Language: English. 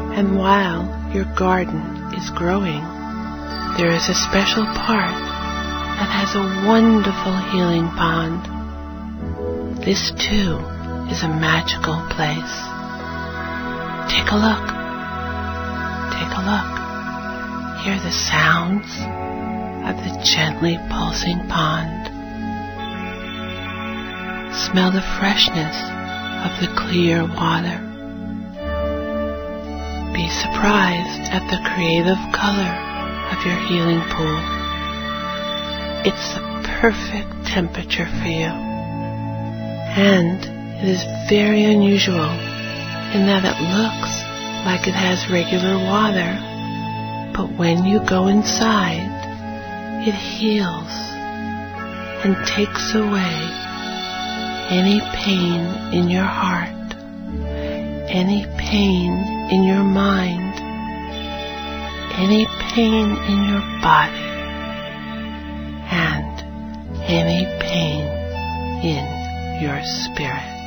And while your garden is growing, there is a special part that has a wonderful healing pond. This too is a magical place. Take a look. Take a look. Hear the sounds of the gently pulsing pond. Smell the freshness of the clear water. Be surprised at the creative color of your healing pool. It's the perfect temperature for you. And it is very unusual in that it looks like it has regular water, but when you go inside, it heals and takes away any pain in your heart, any pain in your mind, any pain in your body, and any pain in your spirit.